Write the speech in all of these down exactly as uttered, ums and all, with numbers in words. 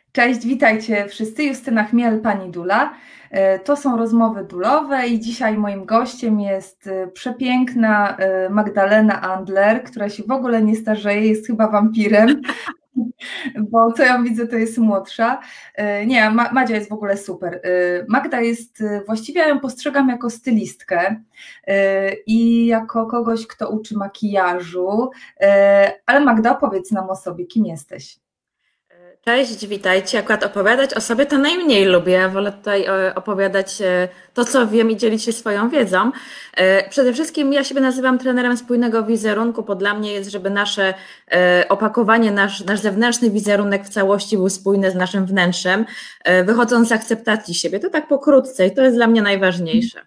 Cześć, witajcie wszyscy. Justyna Chmiel, pani Dula. E, To są rozmowy dulowe i dzisiaj moim gościem jest e, przepiękna e, Magdalena Andler, która się w ogóle nie starzeje, jest chyba wampirem, bo co ja widzę, to jest młodsza. E, Nie, Ma- Madzia jest w ogóle super. E, Magda jest, e, właściwie ja ją postrzegam jako stylistkę e, i jako kogoś, kto uczy makijażu, E, ale Magda, opowiedz nam o sobie, kim jesteś. Cześć, witajcie. Akurat opowiadać o sobie to najmniej lubię. Ja wolę tutaj e, opowiadać e, to, co wiem i dzielić się swoją wiedzą. E, Przede wszystkim ja siebie nazywam trenerem spójnego wizerunku, bo dla mnie jest, żeby nasze e, opakowanie, nasz, nasz zewnętrzny wizerunek w całości był spójny z naszym wnętrzem, e, wychodząc z akceptacji siebie. To tak pokrótce i to jest dla mnie najważniejsze.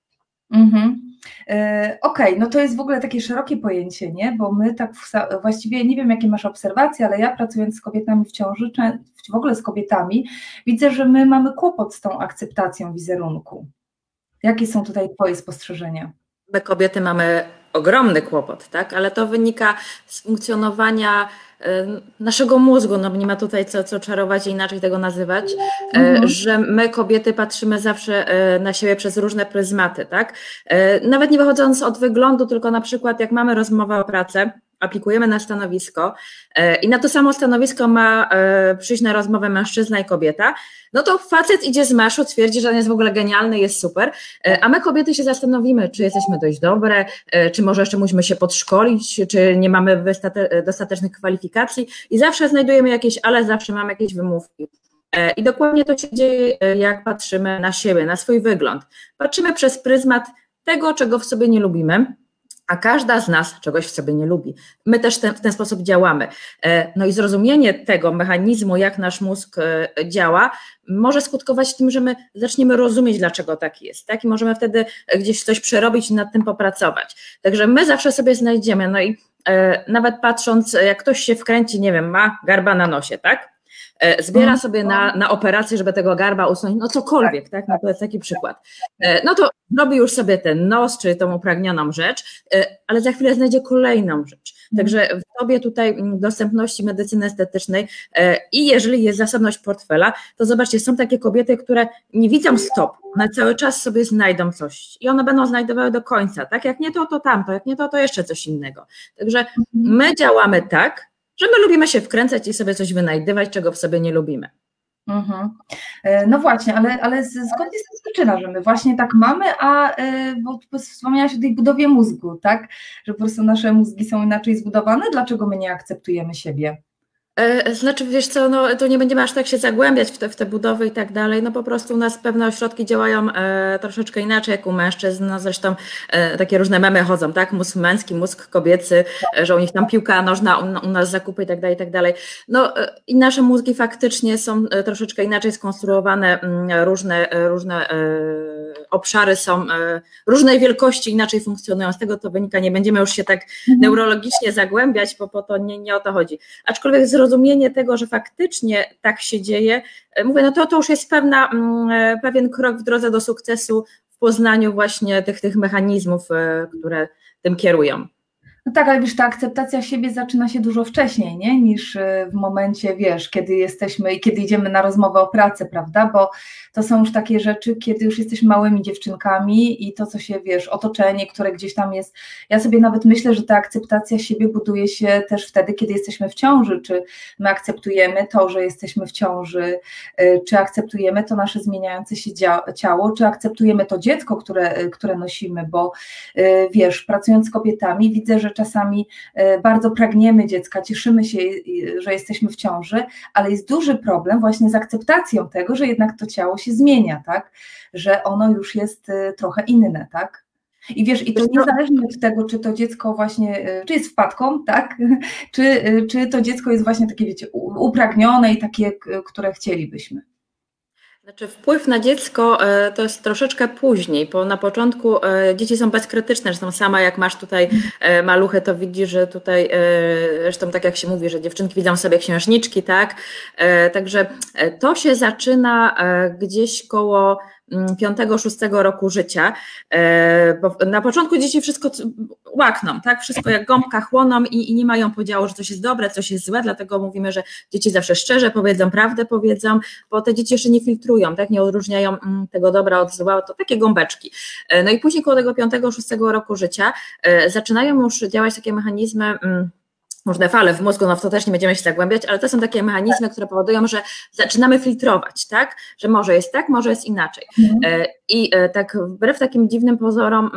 Mhm. E, Okej, no to jest w ogóle takie szerokie pojęcie, nie? Bo my tak w- właściwie nie wiem, jakie masz obserwacje, ale ja pracując z kobietami w ciąży, czy w ogóle z kobietami, widzę, że my mamy kłopot z tą akceptacją wizerunku. Jakie są tutaj Twoje spostrzeżenia? My kobiety mamy ogromny kłopot, tak? Ale to wynika z funkcjonowania e, naszego mózgu, no nie ma tutaj co, co czarować i inaczej tego nazywać, e, Mhm. że my kobiety patrzymy zawsze e, na siebie przez różne pryzmaty, tak? E, Nawet nie wychodząc od wyglądu, tylko na przykład jak mamy rozmowę o pracę, aplikujemy na stanowisko e, i na to samo stanowisko ma e, przyjść na rozmowę mężczyzna i kobieta, no to facet idzie z marszu, twierdzi, że on jest w ogóle genialny, jest super, e, a my kobiety się zastanowimy, czy jesteśmy dość dobre, e, czy może jeszcze musimy się podszkolić, czy nie mamy wystate- dostatecznych kwalifikacji i zawsze znajdujemy jakieś, ale zawsze mamy jakieś wymówki. E, I dokładnie to się dzieje, e, jak patrzymy na siebie, na swój wygląd. Patrzymy przez pryzmat tego, czego w sobie nie lubimy, a każda z nas czegoś w sobie nie lubi. My też ten, w ten sposób działamy. E, No i zrozumienie tego mechanizmu, jak nasz mózg e, działa, może skutkować tym, że my zaczniemy rozumieć, dlaczego tak jest, tak? I możemy wtedy gdzieś coś przerobić i nad tym popracować. Także my zawsze sobie znajdziemy, no i e, nawet patrząc, jak ktoś się wkręci, nie wiem, ma garba na nosie, tak? E, Zbiera Mhm. sobie na, na operację, żeby tego garba usunąć, no cokolwiek, tak? No to jest taki przykład. E, No to robi już sobie ten nos, czy tą upragnioną rzecz, e, ale za chwilę znajdzie kolejną rzecz. Także w tobie tutaj mm, dostępności medycyny estetycznej e, i jeżeli jest zasobność portfela, to zobaczcie, są takie kobiety, które nie widzą stop, one cały czas sobie znajdą coś i one będą znajdowały do końca, tak? Jak nie to, to tamto, jak nie to, to jeszcze coś innego. Także Mhm. my działamy tak, że my lubimy się wkręcać i sobie coś wynajdywać, czego w sobie nie lubimy. Mhm. E, No właśnie, ale, ale z- skąd jest ta przyczyna, że my właśnie tak mamy, a e, bo bo wspomniałaś o tej budowie mózgu, tak? Że po prostu nasze mózgi są inaczej zbudowane, dlaczego my nie akceptujemy siebie? E, Znaczy, wiesz co, no to nie będziemy aż tak się zagłębiać w te, w te budowy i tak dalej, no po prostu u nas pewne ośrodki działają e, troszeczkę inaczej jak u mężczyzn, no zresztą e, takie różne memy chodzą, tak, mózg męski, mózg kobiecy, e, że u nich tam piłka nożna, u, u nas zakupy i tak dalej, i tak dalej. No e, i nasze mózgi faktycznie są e, troszeczkę inaczej skonstruowane, mm, różne, e, różne e, obszary są e, różnej wielkości, inaczej funkcjonują, z tego to wynika, nie będziemy już się tak Mhm. neurologicznie zagłębiać, bo po to nie, nie o to chodzi. Aczkolwiek zrozumienie tego, że faktycznie tak się dzieje, mówię, no to, to już jest pewna, pewien krok w drodze do sukcesu w poznaniu właśnie tych, tych mechanizmów, które tym kierują. No tak, ale wiesz, ta akceptacja siebie zaczyna się dużo wcześniej, nie? Niż y, w momencie, wiesz, kiedy jesteśmy i kiedy idziemy na rozmowę o pracę, prawda? Bo to są już takie rzeczy, kiedy już jesteśmy małymi dziewczynkami i to, co się, wiesz, otoczenie, które gdzieś tam jest. Ja sobie nawet myślę, że ta akceptacja siebie buduje się też wtedy, kiedy jesteśmy w ciąży. Czy my akceptujemy to, że jesteśmy w ciąży, y, czy akceptujemy to nasze zmieniające się dzia- ciało, czy akceptujemy to dziecko, które, y, które nosimy, bo y, wiesz, pracując z kobietami, widzę, że czasami e, bardzo pragniemy dziecka, cieszymy się, e, że jesteśmy w ciąży, ale jest duży problem właśnie z akceptacją tego, że jednak to ciało się zmienia, tak? Że ono już jest e, trochę inne, tak? I wiesz, i to Wiesz co, niezależnie od tego, czy to dziecko właśnie, e, czy jest wpadką, tak? Czy, e, czy to dziecko jest właśnie takie, wiecie, u- upragnione i takie, k- które chcielibyśmy. Znaczy wpływ na dziecko e, to jest troszeczkę później, bo na początku e, dzieci są bezkrytyczne, zresztą sama jak masz tutaj e, maluchy, to widzisz, że tutaj, e, zresztą tak jak się mówi, że dziewczynki widzą sobie księżniczki, tak? E, Także e, to się zaczyna e, gdzieś koło piątego, szóstego roku życia, bo na początku dzieci wszystko łakną, tak, wszystko jak gąbka chłoną i, i nie mają podziału, że coś jest dobre, coś jest złe, dlatego mówimy, że dzieci zawsze szczerze powiedzą, prawdę powiedzą, bo te dzieci jeszcze nie filtrują, tak, nie odróżniają tego dobra od zła, to takie gąbeczki. No i później koło tego piątego, szóstego roku życia zaczynają już działać takie mechanizmy, różne fale w mózgu, no w to też nie będziemy się zagłębiać, ale to są takie mechanizmy, które powodują, że zaczynamy filtrować, tak, że może jest tak, może jest inaczej. Mhm. I tak wbrew takim dziwnym pozorom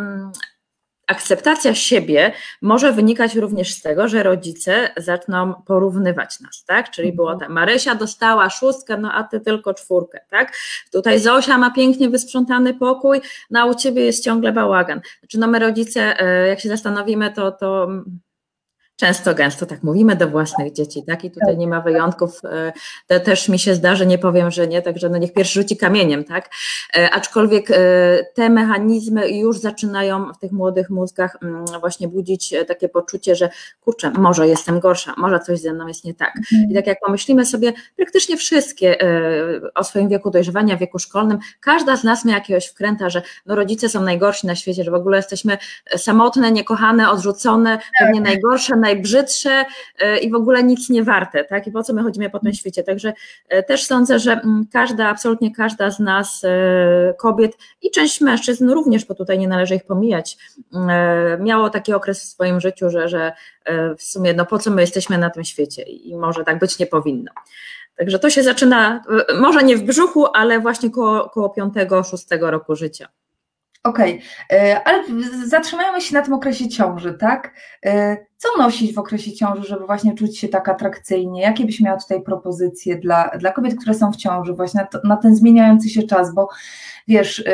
akceptacja siebie może wynikać również z tego, że rodzice zaczną porównywać nas, tak? Czyli było tak, Marysia dostała szóstkę, no a ty tylko czwórkę, tak? Tutaj Zosia ma pięknie wysprzątany pokój, no a u ciebie jest ciągle bałagan. Znaczy no my rodzice, jak się zastanowimy, to, to często, gęsto tak mówimy do własnych dzieci, tak? I tutaj nie ma wyjątków, to też mi się zdarzy, nie powiem, że nie, także no niech pierwszy rzuci kamieniem, tak? Aczkolwiek te mechanizmy już zaczynają w tych młodych mózgach właśnie budzić takie poczucie, że kurczę, może jestem gorsza, może coś ze mną jest nie tak. I tak jak pomyślimy sobie, praktycznie wszystkie o swoim wieku dojrzewania, wieku szkolnym, każda z nas ma jakiegoś wkręta, że no rodzice są najgorsi na świecie, że w ogóle jesteśmy samotne, niekochane, odrzucone, pewnie najgorsze, najbrzydsze i w ogóle nic nie warte, tak? I po co my chodzimy po tym świecie? Także też sądzę, że każda, absolutnie każda z nas, kobiet i część mężczyzn również, bo tutaj nie należy ich pomijać, miało taki okres w swoim życiu, że, że w sumie no po co my jesteśmy na tym świecie i może tak być nie powinno. Także to się zaczyna, może nie w brzuchu, ale właśnie koło, koło piątego, szóstego roku życia. Okej, okay. Ale zatrzymajmy się na tym okresie ciąży, tak? Co nosić w okresie ciąży, żeby właśnie czuć się tak atrakcyjnie? Jakie byś miała tutaj propozycje dla, dla kobiet, które są w ciąży, właśnie na, to, na ten zmieniający się czas, bo wiesz,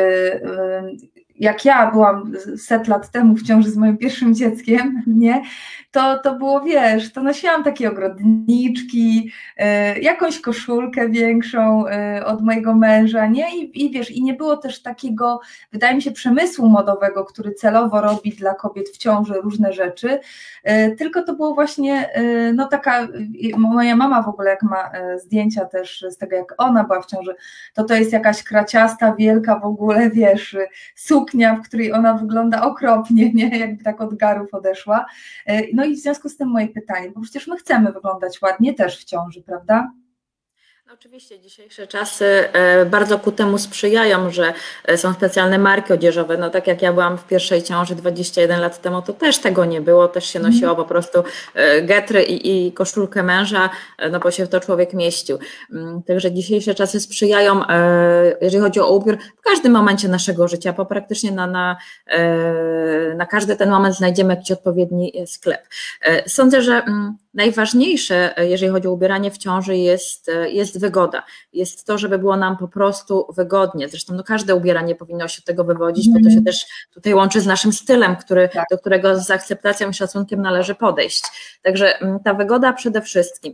jak ja byłam set lat temu w ciąży z moim pierwszym dzieckiem, nie, to, to było, wiesz, to nosiłam takie ogrodniczki, y, jakąś koszulkę większą y, od mojego męża, nie, I, i wiesz, i nie było też takiego, wydaje mi się, przemysłu modowego, który celowo robi dla kobiet w ciąży różne rzeczy, y, tylko to było właśnie, y, no taka, y, moja mama w ogóle jak ma y, zdjęcia też z tego, jak ona była w ciąży, to to jest jakaś kraciasta, wielka w ogóle, wiesz, suknia, w której ona wygląda okropnie, nie, jakby tak od garów odeszła. No i w związku z tym moje pytanie, bo przecież my chcemy wyglądać ładnie też w ciąży, prawda? No oczywiście dzisiejsze czasy bardzo ku temu sprzyjają, że są specjalne marki odzieżowe. No tak jak ja byłam w pierwszej ciąży dwadzieścia jeden lat temu, to też tego nie było, też się nosiło po prostu getry i, i koszulkę męża, no bo się w to człowiek mieścił. Także dzisiejsze czasy sprzyjają, jeżeli chodzi o ubiór, w każdym momencie naszego życia, bo praktycznie na, na, na każdy ten moment znajdziemy jakiś odpowiedni sklep. Sądzę, że najważniejsze, jeżeli chodzi o ubieranie w ciąży, jest, jest wygoda. Jest to, żeby było nam po prostu wygodnie. Zresztą no, każde ubieranie powinno się od tego wywodzić, mm. bo to się też tutaj łączy z naszym stylem, który, tak. do którego z akceptacją i szacunkiem należy podejść. Także ta wygoda przede wszystkim.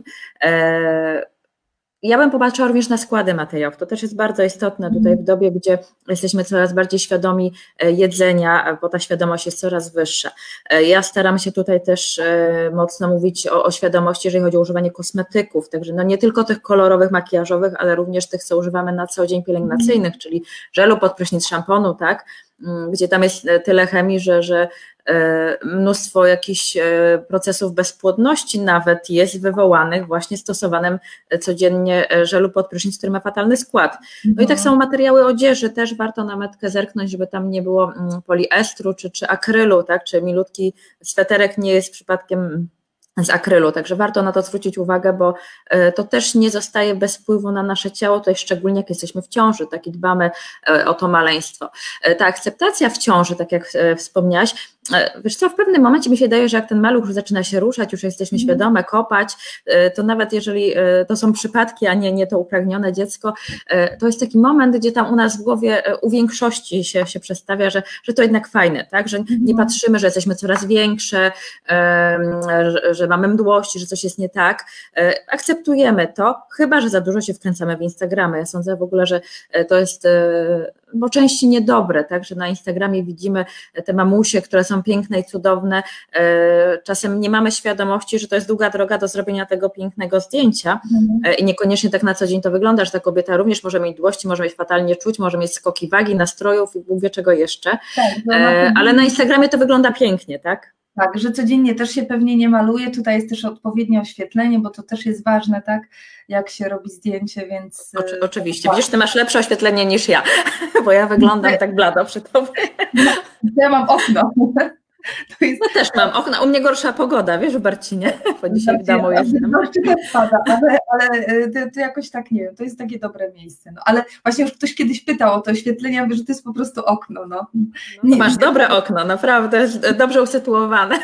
E Ja bym popatrzyła również na składy materiałów, to też jest bardzo istotne tutaj w dobie, gdzie jesteśmy coraz bardziej świadomi jedzenia, bo ta świadomość jest coraz wyższa. Ja staram się tutaj też mocno mówić o, o świadomości, jeżeli chodzi o używanie kosmetyków, także no nie tylko tych kolorowych, makijażowych, ale również tych, co używamy na co dzień pielęgnacyjnych, czyli żelu pod prysznic, szamponu, tak, gdzie tam jest tyle chemii, że, że mnóstwo jakichś procesów bezpłodności nawet jest wywołanych właśnie stosowanym codziennie żelu pod prysznic, który ma fatalny skład. No i tak samo materiały odzieży, też warto na metkę zerknąć, żeby tam nie było poliestru czy, czy akrylu, tak, czy milutki sweterek nie jest przypadkiem z akrylu, także warto na to zwrócić uwagę, bo to też nie zostaje bez wpływu na nasze ciało, to jest szczególnie jak jesteśmy w ciąży, tak i dbamy o to maleństwo. Ta akceptacja w ciąży, tak jak wspomniałaś, wiesz co, w pewnym momencie mi się daje, że jak ten maluch już zaczyna się ruszać, już jesteśmy mm. świadome, kopać, to nawet jeżeli to są przypadki, a nie, nie to upragnione dziecko, to jest taki moment, gdzie tam u nas w głowie u większości się, się przestawia, że, że to jednak fajne, tak, że nie patrzymy, że jesteśmy coraz większe, że, że mamy mdłości, że coś jest nie tak, akceptujemy to, chyba że za dużo się wkręcamy w Instagramy. Ja sądzę w ogóle, że to jest bo części niedobre, tak, że na Instagramie widzimy te mamusie, które są piękne i cudowne, czasem nie mamy świadomości, że to jest długa droga do zrobienia tego pięknego zdjęcia i niekoniecznie tak na co dzień to wygląda, że ta kobieta również może mieć dłości, może mieć fatalnie czuć, może mieć skoki wagi, nastrojów i Bóg wie czego jeszcze, tak, ale na Instagramie to wygląda pięknie, tak? Tak, że codziennie też się pewnie nie maluje, tutaj jest też odpowiednie oświetlenie, bo to też jest ważne, tak, jak się robi zdjęcie, więc... Oczy, oczywiście, widzisz, ty masz lepsze oświetlenie niż ja, bo ja wyglądam tak blado przy tobie. Ja mam okno. To jest... No też mam okno, u mnie gorsza pogoda, wiesz, w Barcinie, bo dzisiaj w domu jestem. Spada, ale, ale to, to jakoś tak, nie wiem, to jest takie dobre miejsce, no, ale właśnie już ktoś kiedyś pytał o to oświetlenie, ja mówię, że to jest po prostu okno, no. no masz dobre okno, naprawdę, dobrze usytuowane.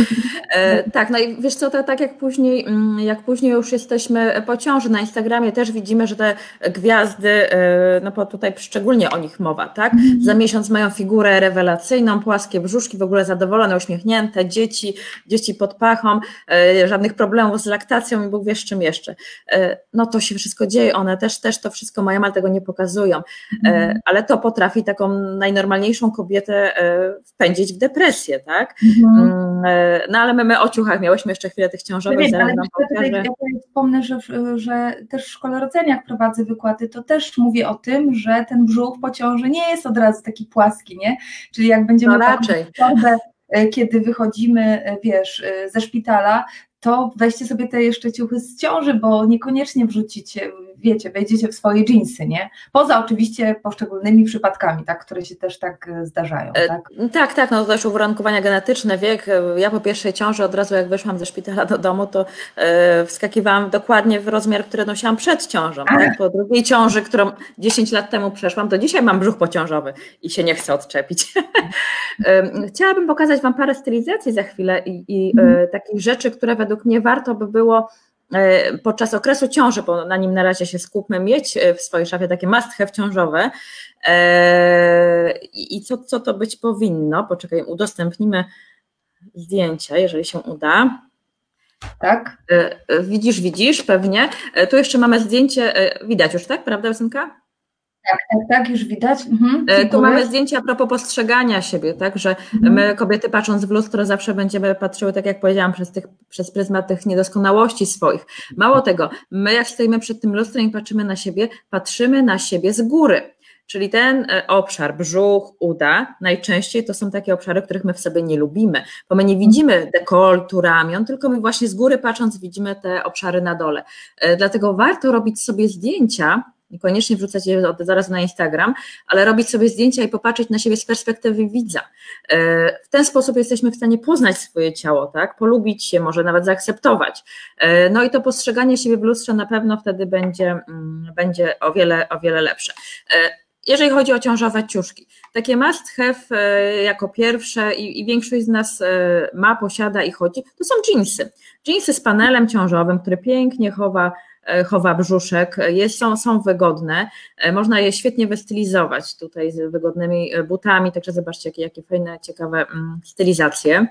E, tak, no i wiesz co, to tak jak później, jak później już jesteśmy po ciąży, na Instagramie też widzimy, że te gwiazdy, no bo tutaj szczególnie o nich mowa, tak, za miesiąc mają figurę rewelacyjną, płaskie brzuszki, w ogóle zadowolone, uśmiechnięte, dzieci, dzieci pod pachą, e, żadnych problemów z laktacją i Bóg wie z czym jeszcze. E, no to się wszystko dzieje, one też, też to wszystko mają, ale tego nie pokazują. E, ale to potrafi taką najnormalniejszą kobietę e, wpędzić w depresję, tak? Mhm. E, no ale my, my o ciuchach miałyśmy jeszcze chwilę tych ciążowych, no, zaraz ale wam tutaj, ja tutaj wspomnę, że, że też w Szkole Rodzenia, jak prowadzę wykłady, to też mówię o tym, że ten brzuch po ciąży nie jest od razu taki płaski, nie? Czyli jak będziemy no raczej. torbę, kiedy wychodzimy, wiesz, ze szpitala, to weźcie sobie te jeszcze ciuchy z ciąży, bo niekoniecznie wrzucicie, wiecie, wejdziecie w swoje dżinsy, nie? Poza oczywiście poszczególnymi przypadkami, tak, które się też tak zdarzają, tak? E, tak, tak, no to też uwarunkowania genetyczne, wiek. Ja po pierwszej ciąży od razu jak wyszłam ze szpitala do domu, to e, wskakiwałam dokładnie w rozmiar, który nosiłam przed ciążą, tak? Po drugiej ciąży, którą dziesięć lat temu przeszłam, to dzisiaj mam brzuch pociążowy i się nie chcę odczepić. e, chciałabym pokazać wam parę stylizacji za chwilę i, i e, takich rzeczy, które według mnie warto by było podczas okresu ciąży, bo na nim na razie się skupmy, mieć w swojej szafie takie must have ciążowe. I co, co to być powinno? Poczekaj, udostępnimy zdjęcia, jeżeli się uda. Tak. Widzisz, widzisz, pewnie. Tu jeszcze mamy zdjęcie, widać już, tak? Prawda, Josynka? Tak, tak, tak, już widać. Mhm, tu mamy zdjęcia a propos postrzegania siebie, tak, że mhm. my kobiety patrząc w lustro zawsze będziemy patrzyły, tak jak powiedziałam, przez, tych, przez pryzmat tych niedoskonałości swoich. Mało tego, my jak stoimy przed tym lustrem i patrzymy na siebie, patrzymy na siebie z góry. Czyli ten obszar, brzuch, uda, najczęściej to są takie obszary, których my w sobie nie lubimy, bo my nie widzimy dekoltu, ramion, tylko my właśnie z góry patrząc widzimy te obszary na dole. Dlatego warto robić sobie zdjęcia, niekoniecznie wrzucać je od zaraz na Instagram, ale robić sobie zdjęcia i popatrzeć na siebie z perspektywy widza. W ten sposób jesteśmy w stanie poznać swoje ciało, tak? Polubić się, może nawet zaakceptować. No i to postrzeganie siebie w lustrze na pewno wtedy będzie, będzie o wiele, o wiele lepsze. Jeżeli chodzi o ciążowe ciuszki, takie must have jako pierwsze i, i większość z nas ma, posiada i chodzi, to są dżinsy. Dżinsy z panelem ciążowym, który pięknie chowa chowa brzuszek, jest, są, są wygodne, można je świetnie wystylizować tutaj z wygodnymi butami, także zobaczcie jakie, jakie fajne, ciekawe stylizacje.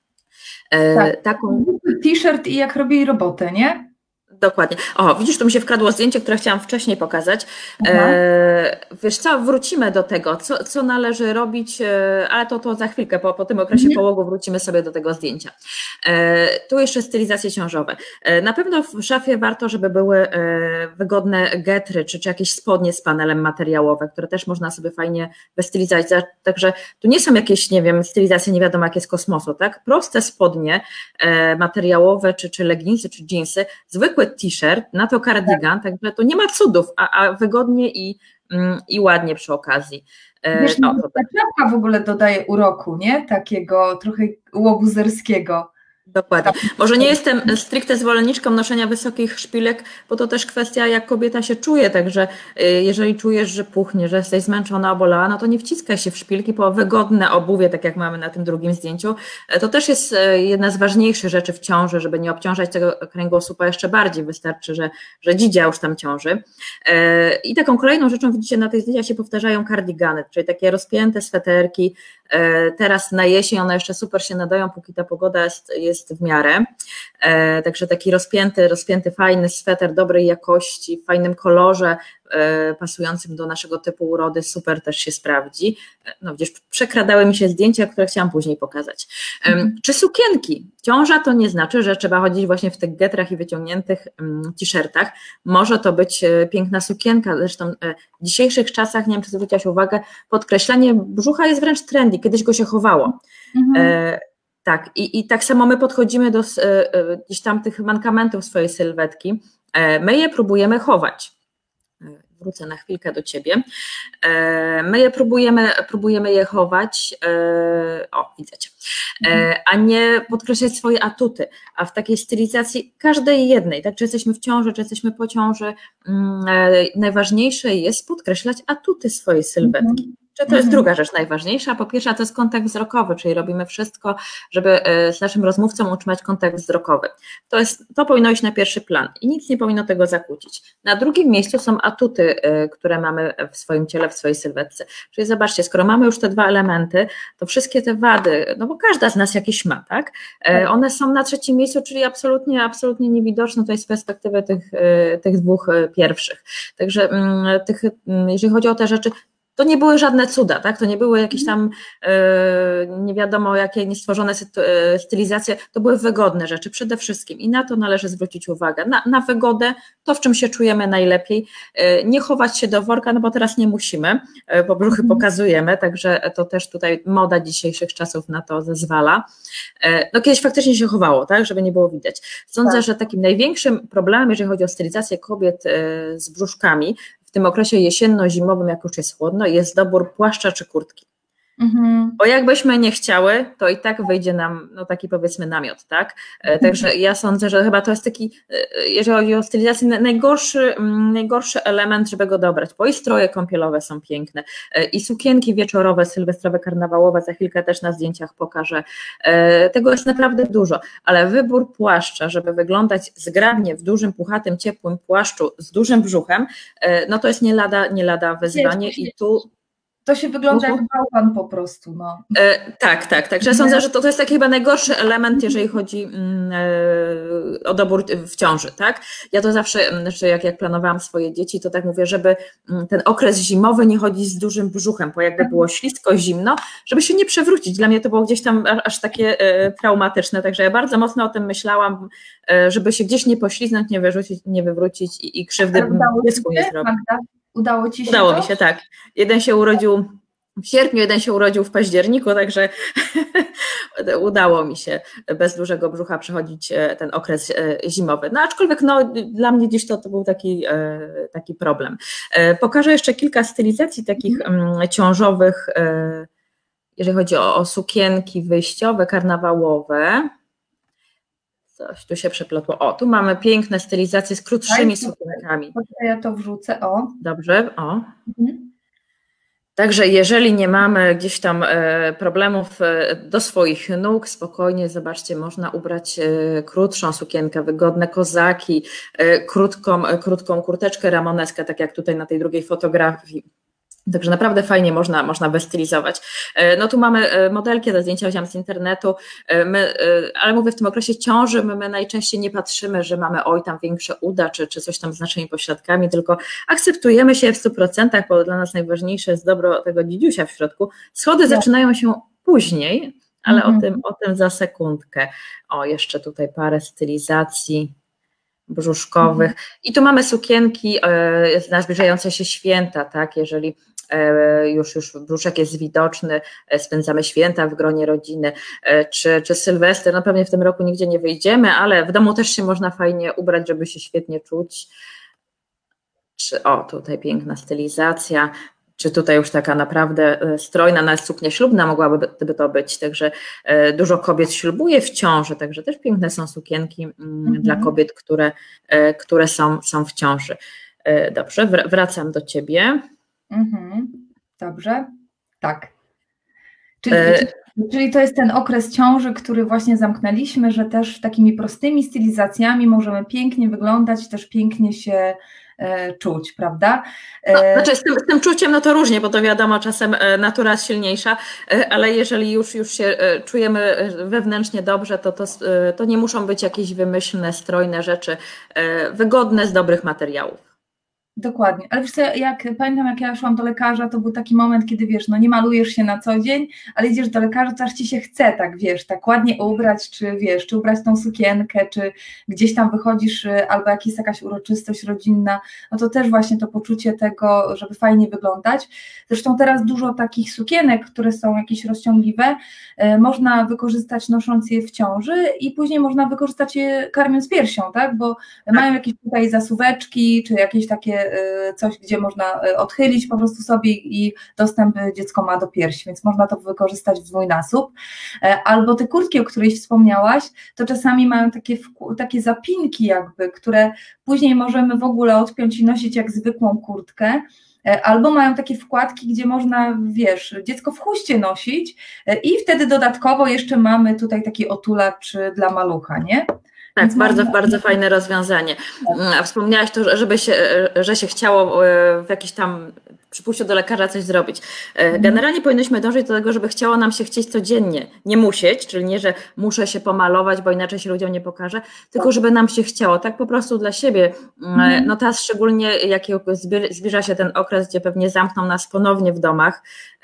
Tak. Taką t-shirt i jak robi robotę, nie? Dokładnie. O, widzisz, tu mi się wkradło zdjęcie, które chciałam wcześniej pokazać. E, wiesz co, wrócimy do tego, co, co należy robić, e, ale to, to za chwilkę, po, po tym okresie mm. połogu wrócimy sobie do tego zdjęcia. E, tu jeszcze stylizacje ciążowe. E, na pewno w szafie warto, żeby były e, wygodne getry, czy, czy jakieś spodnie z panelem materiałowe, które też można sobie fajnie wystylizować. Także tu nie są jakieś, nie wiem, stylizacje nie wiadomo jakie z kosmosu, tak? Proste spodnie e, materiałowe, czy, czy leginsy, czy jeansy, zwykłe t-shirt, na to kardigan, tak. Także to nie ma cudów, a, a wygodnie i, i ładnie przy okazji. Wiesz, no, ta czapka w ogóle dodaje uroku, nie? Takiego trochę łobuzerskiego. Dokładnie. Może nie jestem stricte zwolenniczką noszenia wysokich szpilek, bo to też kwestia, jak kobieta się czuje, także jeżeli czujesz, że puchnie, że jesteś zmęczona, obolała, no to nie wciskaj się w szpilki, po wygodne obuwie, tak jak mamy na tym drugim zdjęciu. To też jest jedna z ważniejszych rzeczy w ciąży, żeby nie obciążać tego kręgosłupa jeszcze bardziej, wystarczy, że, że dzidzia już tam ciąży. I taką kolejną rzeczą, widzicie, na tych zdjęciach się powtarzają kardigany, czyli takie rozpięte sweterki. Teraz na jesień one jeszcze super się nadają, póki ta pogoda jest, jest jest w miarę. E, także taki rozpięty, rozpięty, fajny sweter dobrej jakości, w fajnym kolorze, e, pasującym do naszego typu urody, super też się sprawdzi. No gdzieś przekradały mi się zdjęcia, które chciałam później pokazać. E, mm. Czy sukienki? Ciąża to nie znaczy, że trzeba chodzić właśnie w tych getrach i wyciągniętych mm, t-shirtach. Może to być e, piękna sukienka, zresztą e, w dzisiejszych czasach, nie wiem czy zwróciłaś uwagę, podkreślanie brzucha jest wręcz trendy, kiedyś go się chowało. Mm. E, Tak, i, i tak samo my podchodzimy do y, y, gdzieś tam tych mankamentów swojej sylwetki, e, my je próbujemy chować. Wrócę na chwilkę do Ciebie. E, my je próbujemy, próbujemy je chować, e, o widzę Cię, e, a nie podkreślać swoje atuty, a w takiej stylizacji każdej jednej, tak, czy jesteśmy w ciąży, czy jesteśmy po ciąży, mm, e, najważniejsze jest podkreślać atuty swojej sylwetki. Czy to jest druga rzecz najważniejsza? Po pierwsze, to jest kontakt wzrokowy, czyli robimy wszystko, żeby z naszym rozmówcą utrzymać kontakt wzrokowy. To, jest, to powinno iść na pierwszy plan i nic nie powinno tego zakłócić. Na drugim miejscu są atuty, które mamy w swoim ciele, w swojej sylwetce. Czyli zobaczcie, skoro mamy już te dwa elementy, to wszystkie te wady, no bo każda z nas jakieś ma, tak? One są na trzecim miejscu, czyli absolutnie, absolutnie niewidoczne tutaj z perspektywy tych, tych dwóch pierwszych. Także tych, jeżeli chodzi o te rzeczy, to nie były żadne cuda, tak? To nie były jakieś tam yy, nie wiadomo jakie niestworzone stylizacje, to były wygodne rzeczy przede wszystkim i na to należy zwrócić uwagę, na, na wygodę, to w czym się czujemy najlepiej, yy, nie chować się do worka, no bo teraz nie musimy, yy, bo brzuchy mm. pokazujemy, także to też tutaj moda dzisiejszych czasów na to zezwala. Yy, no kiedyś faktycznie się chowało, tak? Żeby nie było widać. Sądzę, tak. że takim największym problemem, jeżeli chodzi o stylizację kobiet yy, z brzuszkami, w tym okresie jesienno-zimowym, jak już jest chłodno, jest dobór płaszcza czy kurtki. Mhm. Bo jakbyśmy nie chciały, to i tak wyjdzie nam no taki powiedzmy namiot, tak? Mhm. Także ja sądzę, że chyba to jest taki, jeżeli chodzi o stylizację, najgorszy, najgorszy element, żeby go dobrać, bo i stroje kąpielowe są piękne, i sukienki wieczorowe, sylwestrowe, karnawałowe, za chwilkę też na zdjęciach pokażę. Tego jest naprawdę dużo, ale wybór płaszcza, żeby wyglądać zgrabnie w dużym, puchatym, ciepłym płaszczu z dużym brzuchem, no to jest nie lada, nie lada wyzwanie i tu to się wygląda jak bałwan po prostu. No. E, tak, tak, także sądzę, że to, to jest taki chyba najgorszy element, jeżeli chodzi mm, e, o dobór w ciąży, tak? Ja to zawsze, że jak, jak planowałam swoje dzieci, to tak mówię, żeby ten okres zimowy nie chodzić z dużym brzuchem, bo jakby było ślisko, zimno, żeby się nie przewrócić. Dla mnie to było gdzieś tam aż takie e, traumatyczne, także ja bardzo mocno o tym myślałam, e, żeby się gdzieś nie pośliznąć, nie wyrzucić, nie wywrócić i, i krzywdy dziecku nie zrobić. Udało Ci się Udało to? mi się, tak. Jeden się urodził w sierpniu, jeden się urodził w październiku, także udało mi się bez dużego brzucha przechodzić ten okres zimowy. No aczkolwiek no, dla mnie dziś to, to był taki, taki problem. Pokażę jeszcze kilka stylizacji takich mm. ciążowych, jeżeli chodzi o, o sukienki wyjściowe, karnawałowe. Coś tu się przeplotło. O, tu mamy piękne stylizacje z krótszymi Aj, sukienkami. Ja to wrzucę, o. Dobrze, o. Mhm. Także jeżeli nie mamy gdzieś tam problemów do swoich nóg, spokojnie, zobaczcie, można ubrać krótszą sukienkę, wygodne kozaki, krótką, krótką kurteczkę ramoneskę, tak jak tutaj na tej drugiej fotografii. Także naprawdę fajnie można, można wystylizować. No tu mamy modelki, te zdjęcia wziąłam z internetu, my, ale mówię, w tym okresie ciąży my, my najczęściej nie patrzymy, że mamy oj tam większe uda, czy, czy coś tam z naszymi pośladkami, tylko akceptujemy się w stu procentach, bo dla nas najważniejsze jest dobro tego dzidziusia w środku. Schody ja. zaczynają się później, ale mhm. o tym, o tym za sekundkę. O, jeszcze tutaj parę stylizacji brzuszkowych. Mhm. I tu mamy sukienki e, na zbliżające się święta, tak, jeżeli e, już, już brzuszek jest widoczny, e, spędzamy święta w gronie rodziny, e, czy, czy Sylwester, no pewnie w tym roku nigdzie nie wyjdziemy, ale w domu też się można fajnie ubrać, żeby się świetnie czuć. Czy, o, tutaj piękna stylizacja, czy tutaj już taka naprawdę strojna, nawet suknia ślubna mogłaby by to być, także dużo kobiet ślubuje w ciąży, także też piękne są sukienki mm. dla kobiet, które, które są, są w ciąży. Dobrze, wracam do Ciebie. Mhm. Dobrze, tak. Czyli, Czyli to jest ten okres ciąży, który właśnie zamknęliśmy, że też takimi prostymi stylizacjami możemy pięknie wyglądać, też pięknie się e, czuć, prawda? E... No, znaczy z tym, z tym czuciem no to różnie, bo to wiadomo, czasem natura jest silniejsza, ale jeżeli już, już się czujemy wewnętrznie dobrze, to, to, to nie muszą być jakieś wymyślne, strojne rzeczy, wygodne z dobrych materiałów. Dokładnie, ale wiesz co, jak pamiętam, jak ja szłam do lekarza, to był taki moment, kiedy wiesz, no nie malujesz się na co dzień, ale idziesz do lekarza, to aż ci się chce tak, wiesz, tak ładnie ubrać, czy wiesz, czy ubrać tą sukienkę, czy gdzieś tam wychodzisz, albo jak jest jakaś uroczystość rodzinna, no to też właśnie to poczucie tego, żeby fajnie wyglądać. Zresztą teraz dużo takich sukienek, które są jakieś rozciągliwe, można wykorzystać nosząc je w ciąży i później można wykorzystać je karmiąc piersią, tak, bo mają jakieś tutaj zasuweczki, czy jakieś takie coś, gdzie można odchylić po prostu sobie i dostęp dziecko ma do piersi, więc można to wykorzystać w dwójnasób. Albo te kurtki, o których wspomniałaś, to czasami mają takie, takie zapinki jakby, które później możemy w ogóle odpiąć i nosić jak zwykłą kurtkę. Albo mają takie wkładki, gdzie można, wiesz, dziecko w chuście nosić i wtedy dodatkowo jeszcze mamy tutaj taki otulacz dla malucha, nie? Tak, Więc bardzo, można... bardzo fajne rozwiązanie. A wspomniałaś to, żeby się, że się chciało w jakiś tam przy pójściu do lekarza coś zrobić. Generalnie powinnyśmy dążyć do tego, żeby chciało nam się chcieć codziennie, nie musieć, czyli nie, że muszę się pomalować, bo inaczej się ludziom nie pokażę, tylko żeby nam się chciało, tak po prostu dla siebie. No teraz szczególnie jak zbliża się ten okres, gdzie pewnie zamkną nas ponownie w domach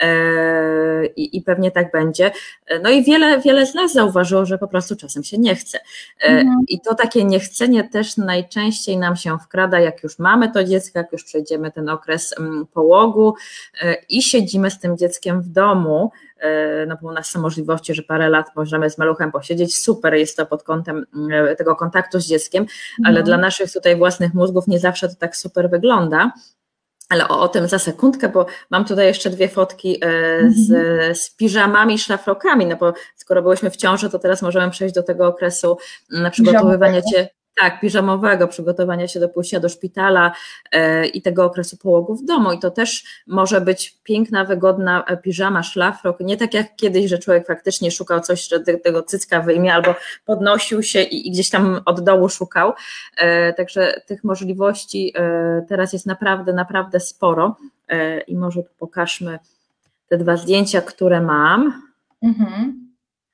i, i pewnie tak będzie. No i wiele, wiele z nas zauważyło, że po prostu czasem się nie chce. I to takie niechcenie też najczęściej nam się wkrada, jak już mamy to dziecko, jak już przejdziemy ten okres połogu i siedzimy z tym dzieckiem w domu, no bo u nas są możliwości, że parę lat możemy z maluchem posiedzieć, super jest to pod kątem tego kontaktu z dzieckiem, ale no. Dla naszych tutaj własnych mózgów nie zawsze to tak super wygląda. Ale o, o tym za sekundkę, bo mam tutaj jeszcze dwie fotki z, mm-hmm. z piżamami, szlafrokami, no bo skoro byłyśmy w ciąży, to teraz możemy przejść do tego okresu na przygotowywania cię, tak, piżamowego, przygotowania się do pójścia do szpitala e, i tego okresu połogu w domu i to też może być piękna, wygodna piżama, szlafrok, nie tak jak kiedyś, że człowiek faktycznie szukał coś, że tego cycka wyjmie albo podnosił się i, i gdzieś tam od dołu szukał, e, także tych możliwości e, teraz jest naprawdę, naprawdę sporo e, i może tu pokażmy te dwa zdjęcia, które mam. Mhm.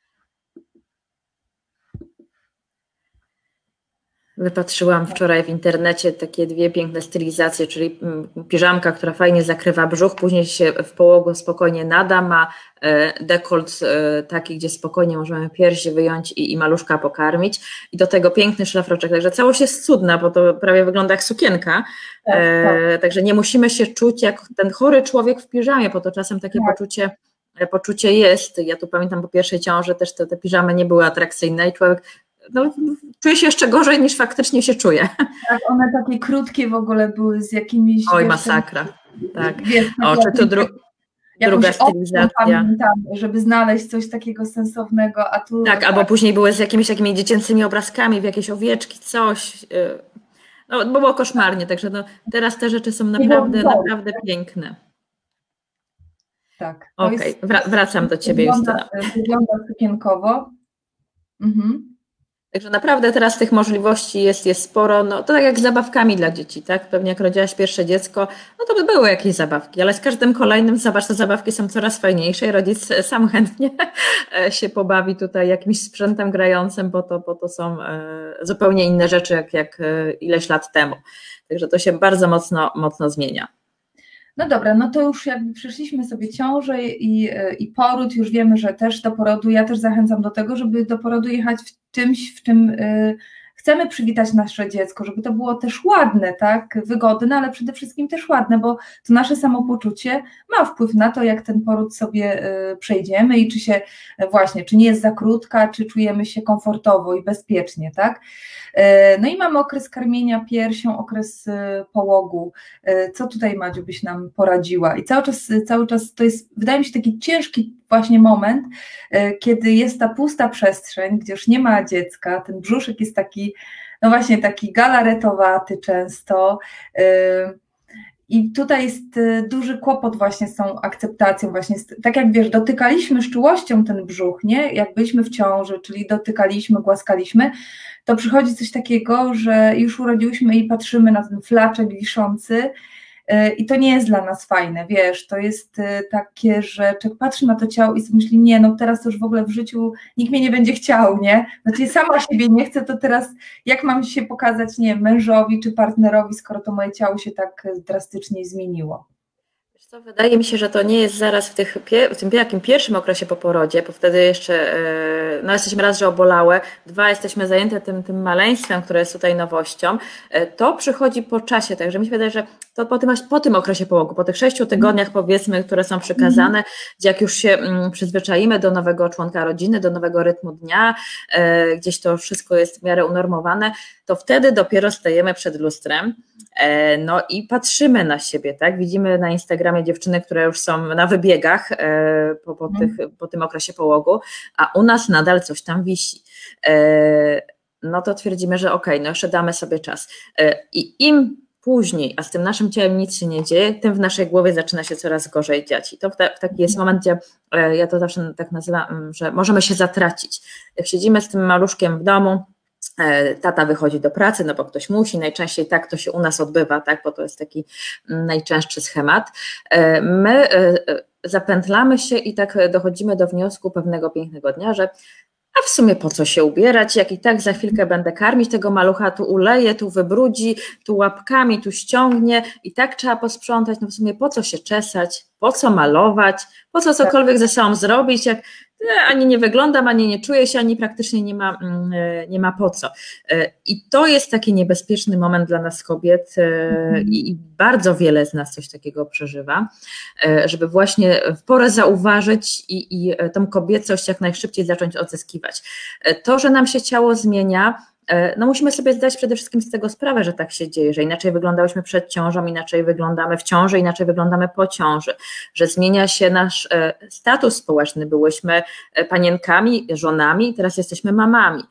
Wypatrzyłam wczoraj w internecie takie dwie piękne stylizacje, czyli piżamka, która fajnie zakrywa brzuch, później się w połogu spokojnie nada, ma dekolt taki, gdzie spokojnie możemy piersi wyjąć i, i maluszka pokarmić i do tego piękny szlafroczek, także całość jest cudna, bo to prawie wygląda jak sukienka, tak, tak. Także nie musimy się czuć jak ten chory człowiek w piżamie, bo to czasem takie tak. poczucie poczucie jest, ja tu pamiętam po pierwszej ciąży też te, te piżamy nie były atrakcyjne i człowiek no, czuje się jeszcze gorzej niż faktycznie się czuje. Tak, one takie krótkie w ogóle były z jakimiś... Oj, wiesz, masakra, tak. Wiesz, o, czy to dru druga stylizacja. Pamiętam, żeby znaleźć coś takiego sensownego, a tu... Tak, tak, albo później były z jakimiś takimi dziecięcymi obrazkami, w jakieś owieczki, coś. No, było koszmarnie, także no, teraz te rzeczy są naprawdę, naprawdę piękne. Tak. Okej, okay, wracam do Ciebie, Justyna. Wygląda sukienkowo. Mhm. Także naprawdę teraz tych możliwości jest, jest sporo, no to tak jak z zabawkami dla dzieci, tak? Pewnie jak rodziłaś pierwsze dziecko, no to by były jakieś zabawki, ale z każdym kolejnym, zobacz, te zabawki są coraz fajniejsze i rodzic sam chętnie się pobawi tutaj jakimś sprzętem grającym, bo to, bo to są zupełnie inne rzeczy jak, jak ileś lat temu. Także to się bardzo mocno, mocno zmienia. No dobra, no to już jakby przeszliśmy sobie ciążę i, i poród, już wiemy, że też do porodu, ja też zachęcam do tego, żeby do porodu jechać w czymś, w czym y, chcemy przywitać nasze dziecko, żeby to było też ładne, tak, wygodne, ale przede wszystkim też ładne, bo to nasze samopoczucie ma wpływ na to, jak ten poród sobie y, przejdziemy i czy się właśnie, czy nie jest za krótka, czy czujemy się komfortowo i bezpiecznie, tak. No i mamy okres karmienia piersią, okres połogu. Co tutaj, Madziu, byś nam poradziła? I cały czas, cały czas to jest, wydaje mi się, taki ciężki właśnie moment, kiedy jest ta pusta przestrzeń, gdzie już nie ma dziecka, ten brzuszek jest taki, no właśnie taki galaretowaty często I tutaj jest y, duży kłopot właśnie z tą akceptacją, właśnie z, tak jak wiesz, dotykaliśmy z czułością ten brzuch, nie? Jak byliśmy w ciąży, czyli dotykaliśmy, głaskaliśmy, to przychodzi coś takiego, że już urodziłyśmy i patrzymy na ten flaczek wiszący y, i to nie jest dla nas fajne, wiesz, to jest y, takie, że człowiek patrzy na to ciało i sobie myśli, nie, no teraz to już w ogóle w życiu nikt mnie nie będzie chciał, nie? Znaczy sama siebie nie chcę, to teraz jak mam się pokazać, nie wiem, mężowi czy partnerowi, skoro to moje ciało się tak drastycznie zmieniło. Wiesz co, wydaje mi się, że to nie jest zaraz w, tych, w tym takim pierwszym okresie po porodzie, bo wtedy jeszcze no jesteśmy raz, że obolałe, dwa, jesteśmy zajęte tym, tym maleństwem, które jest tutaj nowością. To przychodzi po czasie, także mi się wydaje, że to po tym, po tym okresie połogu, po tych sześciu tygodniach powiedzmy, które są przykazane, mm. gdzie jak już się mm, przyzwyczaimy do nowego członka rodziny, do nowego rytmu dnia, e, gdzieś to wszystko jest w miarę unormowane, to wtedy dopiero stajemy przed lustrem, e, no i patrzymy na siebie, tak? Widzimy na Instagramie dziewczyny, które już są na wybiegach e, po, po, tych, po tym okresie połogu, a u nas nadal coś tam wisi. E, no to twierdzimy, że okej, okay, no jeszcze damy sobie czas. E, I im później, a z tym naszym ciałem nic się nie dzieje, tym w naszej głowie zaczyna się coraz gorzej dziać. I to taki jest moment, gdzie ja to zawsze tak nazywam, że możemy się zatracić. Jak siedzimy z tym maluszkiem w domu, tata wychodzi do pracy, no bo ktoś musi, najczęściej tak to się u nas odbywa, tak, bo to jest taki najczęstszy schemat. My zapętlamy się i tak dochodzimy do wniosku pewnego pięknego dnia, że a w sumie po co się ubierać, jak i tak za chwilkę będę karmić tego malucha, tu uleje, tu wybrudzi, tu łapkami, tu ściągnie i tak trzeba posprzątać, no w sumie po co się czesać, po co malować, po co cokolwiek ze sobą zrobić, jak ani nie wyglądam, ani nie czuję się, ani praktycznie nie ma, nie ma po co. I to jest taki niebezpieczny moment dla nas kobiet i bardzo wiele z nas coś takiego przeżywa, żeby właśnie w porę zauważyć i, i tą kobiecość jak najszybciej zacząć odzyskiwać. To, że nam się ciało zmienia, no musimy sobie zdać przede wszystkim z tego sprawę, że tak się dzieje, że inaczej wyglądałyśmy przed ciążą, inaczej wyglądamy w ciąży, inaczej wyglądamy po ciąży, że zmienia się nasz status społeczny, byłyśmy panienkami, żonami, teraz jesteśmy mamami.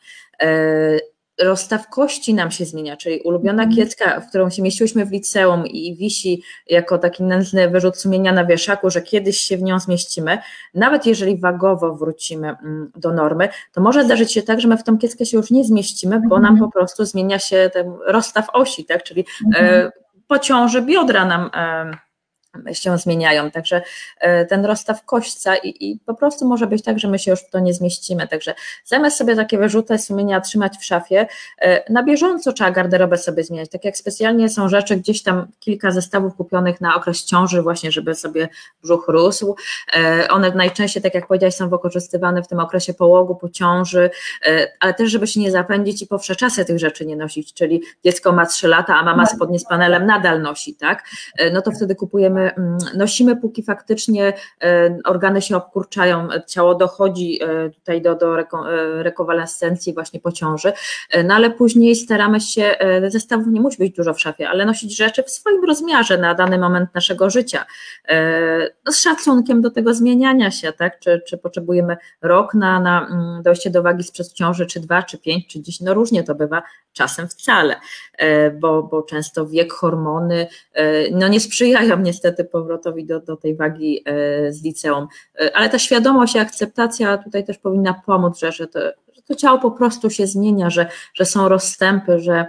Rozstaw kości nam się zmienia, czyli ulubiona mm. kiecka, w którą się mieściłyśmy w liceum i wisi jako taki nędzny wyrzut sumienia na wieszaku, że kiedyś się w nią zmieścimy, nawet jeżeli wagowo wrócimy do normy, to może zdarzyć się tak, że my w tą kieckę się już nie zmieścimy, bo nam po prostu zmienia się ten rozstaw osi, tak, czyli mm. e, po ciąży biodra nam e, się zmieniają, także ten rozstaw kośćca i, i po prostu może być tak, że my się już w to nie zmieścimy, także zamiast sobie takie wyrzuty sumienia trzymać w szafie, na bieżąco trzeba garderobę sobie zmieniać, tak jak specjalnie są rzeczy, gdzieś tam kilka zestawów kupionych na okres ciąży właśnie, żeby sobie brzuch rósł, one najczęściej, tak jak powiedziałaś, są wykorzystywane w tym okresie połogu, po ciąży, ale też żeby się nie zapędzić i po wsze czasy tych rzeczy nie nosić, czyli dziecko ma trzy lata, a mama spodnie z panelem nadal nosi, tak, no to wtedy kupujemy nosimy, póki faktycznie organy się obkurczają, ciało dochodzi tutaj do, do reko, rekonwalescencji właśnie po ciąży, no ale później staramy się, zestawów nie musi być dużo w szafie, ale nosić rzeczy w swoim rozmiarze na dany moment naszego życia, no z szacunkiem do tego zmieniania się, tak, czy, czy potrzebujemy rok na, na dojście do wagi sprzed ciąży, czy dwa, czy pięć, czy dziesięć, no różnie to bywa, czasem wcale, bo, bo często wiek, hormony no nie sprzyjają niestety powrotowi do, do tej wagi z liceum, ale ta świadomość i akceptacja tutaj też powinna pomóc, że, że, to, że to ciało po prostu się zmienia, że, że są rozstępy, że,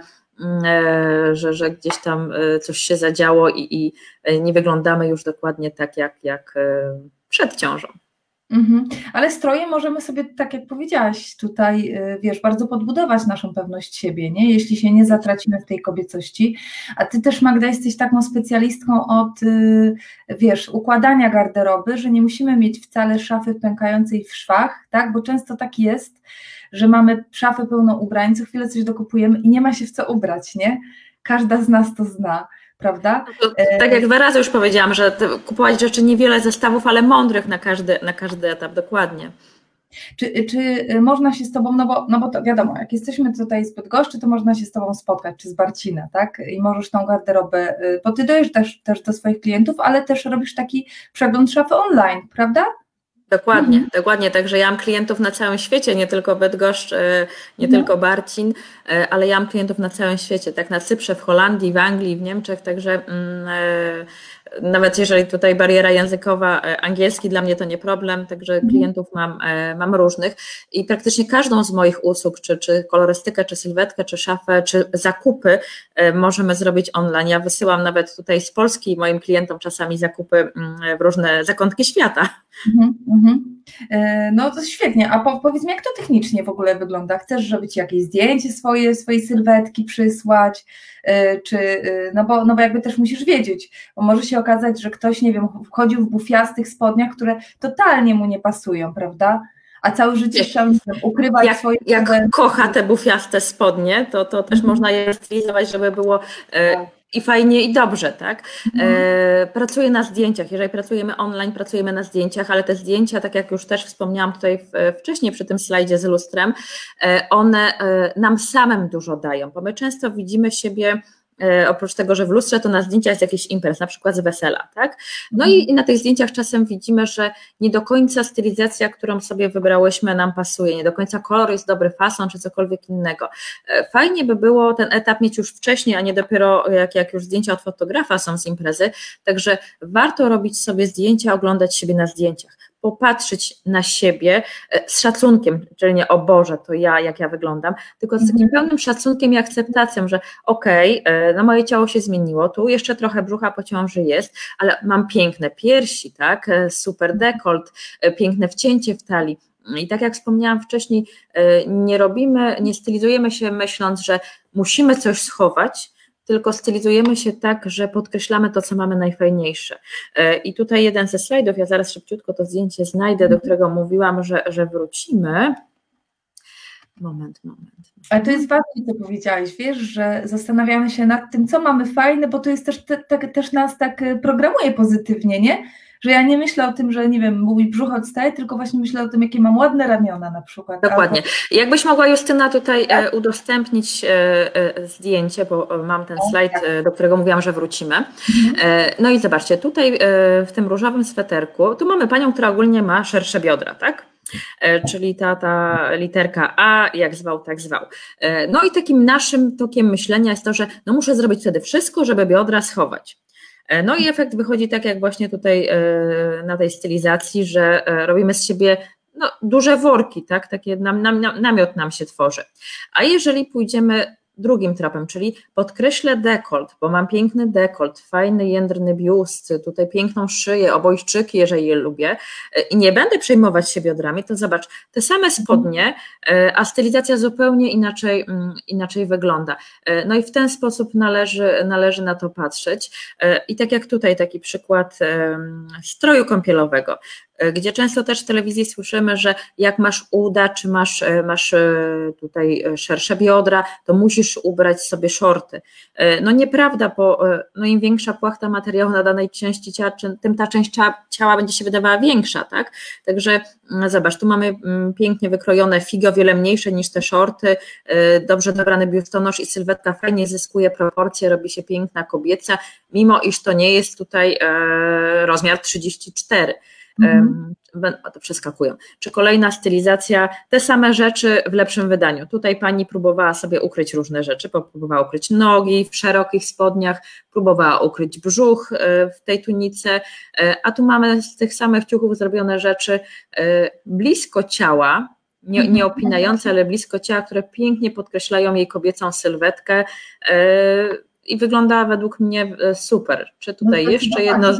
że, że gdzieś tam coś się zadziało i, i nie wyglądamy już dokładnie tak jak, jak przed ciążą. Mhm. Ale stroje możemy sobie, tak jak powiedziałaś, tutaj, wiesz, bardzo podbudować naszą pewność siebie, nie? Jeśli się nie zatracimy w tej kobiecości. A ty też, Magda, jesteś taką specjalistką od, wiesz, układania garderoby, że nie musimy mieć wcale szafy pękającej w szwach, tak? Bo często tak jest, że mamy szafę pełną ubrań, co chwilę coś dokupujemy i nie ma się w co ubrać, nie? Każda z nas to zna. Prawda? No to, tak jak dwa razy już powiedziałam, że kupować rzeczy niewiele zestawów, ale mądrych na każdy, na każdy etap, dokładnie. Czy, czy można się z Tobą, no bo, no bo to wiadomo, jak jesteśmy tutaj z Bydgoszczy, to można się z Tobą spotkać, czy z Barcina, tak? I możesz tą garderobę, bo Ty dojesz też, też do swoich klientów, ale też robisz taki przegląd szafy online, prawda? Dokładnie, Mhm. dokładnie. Także ja mam klientów na całym świecie, nie tylko Bydgoszcz, nie Mhm. tylko Barcin, ale ja mam klientów na całym świecie, tak na Cyprze, w Holandii, w Anglii, w Niemczech, także mm, nawet jeżeli tutaj bariera językowa, angielski dla mnie to nie problem, także Mhm. klientów mam, mam różnych i praktycznie każdą z moich usług, czy, czy kolorystykę, czy sylwetkę, czy szafę, czy zakupy możemy zrobić online. Ja wysyłam nawet tutaj z Polski moim klientom czasami zakupy w różne zakątki świata. Mhm, mhm. No to świetnie, a po, powiedz mi, jak to technicznie w ogóle wygląda? Chcesz, żeby Ci jakieś zdjęcie swoje, swojej sylwetki przysłać, czy, no bo, no bo jakby też musisz wiedzieć, bo może się okazać, że ktoś, nie wiem, wchodził w bufiastych spodniach, które totalnie mu nie pasują, prawda? A całe życie chciał ukrywać jak, swoje... Jak kocha te bufiaste spodnie, to, to też mhm. można je stylizować, żeby było... E, i fajnie i dobrze, tak? Mhm. E, pracuję na zdjęciach, jeżeli pracujemy online, pracujemy na zdjęciach, ale te zdjęcia, tak jak już też wspomniałam tutaj w, wcześniej przy tym slajdzie z lustrem, e, one e, nam samym dużo dają, bo my często widzimy siebie, e, oprócz tego, że w lustrze, to na zdjęciach jest jakiś imprez, na przykład z wesela, tak? No mhm. i, i na tych zdjęciach czasem widzimy, że nie do końca stylizacja, którą sobie wybrałyśmy, nam pasuje, nie do końca kolor jest dobry, fason czy cokolwiek innego. Fajnie by było ten etap mieć już wcześniej, a nie dopiero jak, jak już zdjęcia od fotografa są z imprezy, także warto robić sobie zdjęcia, oglądać siebie na zdjęciach, popatrzeć na siebie z szacunkiem, czyli nie o Boże, to ja, jak ja wyglądam, tylko z takim pełnym szacunkiem i akceptacją, że okej, okay, no moje ciało się zmieniło, tu jeszcze trochę brzucha po ciąży jest, ale mam piękne piersi, tak, super dekolt, piękne wcięcie w talii. I tak jak wspomniałam wcześniej, nie robimy, nie stylizujemy się myśląc, że musimy coś schować, tylko stylizujemy się tak, że podkreślamy to, co mamy najfajniejsze. I tutaj jeden ze slajdów, ja zaraz szybciutko to zdjęcie znajdę, do którego mówiłam, że, że wrócimy. Moment, moment. Ale to jest ważne, co powiedziałaś, wiesz, że zastanawiamy się nad tym, co mamy fajne, bo to jest też, te, te, też nas tak programuje pozytywnie, nie? Że ja nie myślę o tym, że nie wiem, mój brzuch odstaje, tylko właśnie myślę o tym, jakie mam ładne ramiona na przykład. Dokładnie. Albo... Jakbyś mogła, Justyna, tutaj tak? udostępnić zdjęcie, bo mam ten slajd, do którego mówiłam, że wrócimy. Mhm. No i zobaczcie, tutaj w tym różowym sweterku, tu mamy panią, która ogólnie ma szersze biodra, tak? Czyli ta, ta literka A, jak zwał, tak zwał. No i takim naszym tokiem myślenia jest to, że no muszę zrobić wtedy wszystko, żeby biodra schować. No i efekt wychodzi tak, jak właśnie tutaj na tej stylizacji, że robimy z siebie no, duże worki, tak? Takie nam, nam, namiot nam się tworzy. A jeżeli pójdziemy drugim tropem, czyli podkreślę dekolt, bo mam piękny dekolt, fajny jędrny biust, tutaj piękną szyję, obojczyki, jeżeli je lubię i nie będę przejmować się biodrami, to zobacz, te same spodnie, a stylizacja zupełnie inaczej, inaczej wygląda. No i w ten sposób należy, należy na to patrzeć. I tak jak tutaj taki przykład stroju kąpielowego, gdzie często też w telewizji słyszymy, że jak masz uda, czy masz, masz tutaj szersze biodra, to musisz ubrać sobie shorty. No nieprawda, bo no im większa płachta materiału na danej części ciała, tym ta część ciała będzie się wydawała większa, tak? Także zobacz, tu mamy pięknie wykrojone figy, o wiele mniejsze niż te shorty, dobrze dobrany biustonosz i sylwetka fajnie zyskuje proporcje, robi się piękna kobieca, mimo iż to nie jest tutaj rozmiar trzydzieści cztery. Mhm. To przeskakują. Czy kolejna stylizacja, te same rzeczy w lepszym wydaniu. Tutaj pani próbowała sobie ukryć różne rzeczy, próbowała ukryć nogi w szerokich spodniach, próbowała ukryć brzuch w tej tunice, a tu mamy z tych samych ciuchów zrobione rzeczy blisko ciała, nie, nie opinające, ale blisko ciała, które pięknie podkreślają jej kobiecą sylwetkę i wygląda według mnie super. Czy tutaj no jeszcze jedno...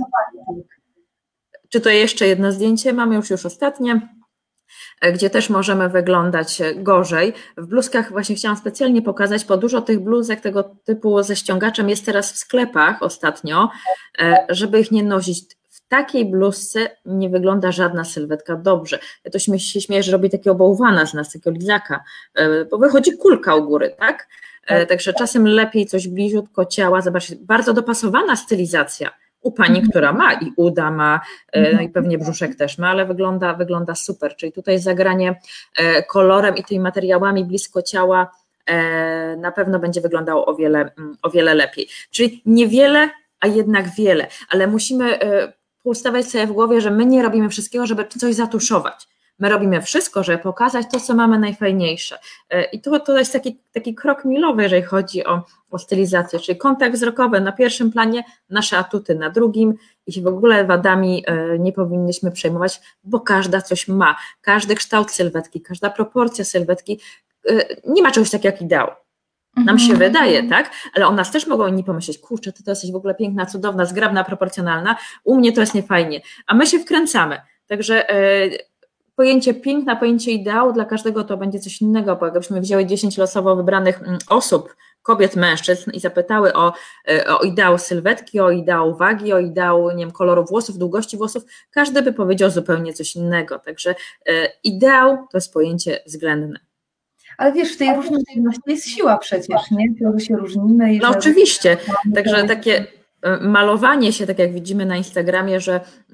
Czy to jeszcze jedno zdjęcie? Mamy już już ostatnie, gdzie też możemy wyglądać gorzej. W bluzkach właśnie chciałam specjalnie pokazać, bo dużo tych bluzek tego typu ze ściągaczem jest teraz w sklepach ostatnio, żeby ich nie nosić. W takiej bluzce nie wygląda żadna sylwetka dobrze. Ja to się śmieję, że robi takiego bałwana z nas, takiego lizaka, bo wychodzi kulka u góry, tak? Także czasem lepiej coś bliziutko ciała, zobaczcie, bardzo dopasowana stylizacja u pani, która ma i uda ma, no i pewnie brzuszek też ma, ale wygląda, wygląda super, czyli tutaj zagranie kolorem i tymi materiałami blisko ciała na pewno będzie wyglądało o wiele, o wiele lepiej. Czyli niewiele, a jednak wiele, ale musimy ustawiać sobie w głowie, że my nie robimy wszystkiego, żeby coś zatuszować. My robimy wszystko, żeby pokazać to, co mamy najfajniejsze. I to, to jest taki, taki krok milowy, jeżeli chodzi o, o stylizację, czyli kontakt wzrokowy na pierwszym planie, nasze atuty na drugim i się w ogóle wadami nie powinniśmy przejmować, bo każda coś ma. Każdy kształt sylwetki, każda proporcja sylwetki, nie ma czegoś takiego jak ideał. Nam się wydaje, tak? Ale o nas też mogą inni pomyśleć, kurczę, ty to jesteś w ogóle piękna, cudowna, zgrabna, proporcjonalna, u mnie to jest niefajnie, a my się wkręcamy. Także pojęcie piękna, pojęcie ideału dla każdego to będzie coś innego, bo jakbyśmy wzięły dziesięć losowo wybranych osób, kobiet, mężczyzn i zapytały o, o ideał sylwetki, o ideał wagi, o ideał, nie wiem, koloru włosów, długości włosów, każdy by powiedział zupełnie coś innego. Także ideał to jest pojęcie względne. Ale wiesz, w tej różnorodności jest siła przecież, nie? Że się różnimy. I no że... oczywiście, także takie malowanie się, tak jak widzimy na Instagramie, że e,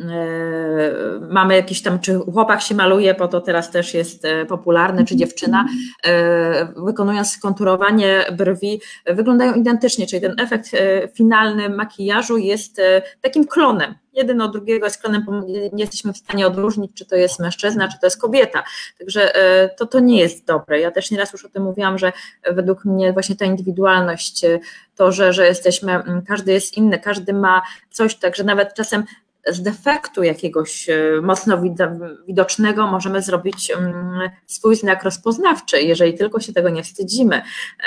mamy jakiś tam, czy chłopak się maluje, bo to teraz też jest popularne, czy dziewczyna, e, wykonując skonturowanie brwi, wyglądają identycznie, czyli ten efekt e, finalny makijażu jest e, takim klonem. Jeden od drugiego jest klonem, bo nie jesteśmy w stanie odróżnić, czy to jest mężczyzna, czy to jest kobieta. Także to, to nie jest dobre. Ja też nieraz już o tym mówiłam, że według mnie właśnie ta indywidualność, to, że, że jesteśmy, każdy jest inny, każdy ma coś, także nawet czasem z defektu jakiegoś mocno widocznego możemy zrobić swój znak rozpoznawczy, jeżeli tylko się tego nie wstydzimy.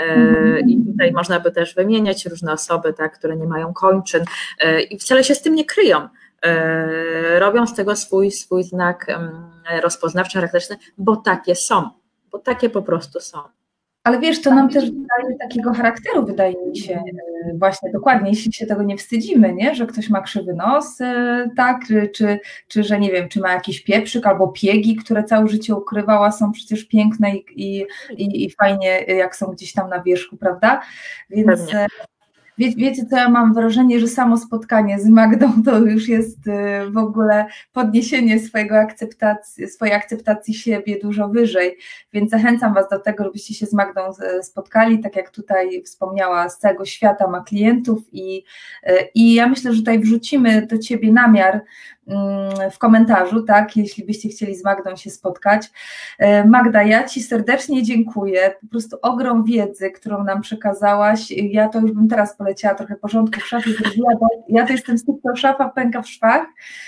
I tutaj można by też wymieniać różne osoby, tak, które nie mają kończyn i wcale się z tym nie kryją. Robią z tego swój, swój znak rozpoznawczy, charakterystyczny, bo takie są, bo takie po prostu są. Ale wiesz, to nam też daje takiego charakteru, wydaje mi się, właśnie dokładnie, jeśli się tego nie wstydzimy, nie? Że ktoś ma krzywy nos, tak, czy, czy, czy że nie wiem, czy ma jakiś pieprzyk albo piegi, które całe życie ukrywała, są przecież piękne i, i, i, i fajnie, jak są gdzieś tam na wierzchu, prawda? Więc wie, wiecie co, ja mam wrażenie, że samo spotkanie z Magdą to już jest w ogóle podniesienie swojego akceptacji, swojej akceptacji siebie dużo wyżej, więc zachęcam Was do tego, żebyście się z Magdą spotkali, tak jak tutaj wspomniała, z całego świata ma klientów i, i ja myślę, że tutaj wrzucimy do Ciebie namiar w komentarzu, tak, jeśli byście chcieli z Magdą się spotkać. Magda, ja Ci serdecznie dziękuję, po prostu ogrom wiedzy, którą nam przekazałaś, ja to już bym teraz poleciała trochę porządku w szafie, ja to, ja to jestem stricte szafa, pęka w szwach,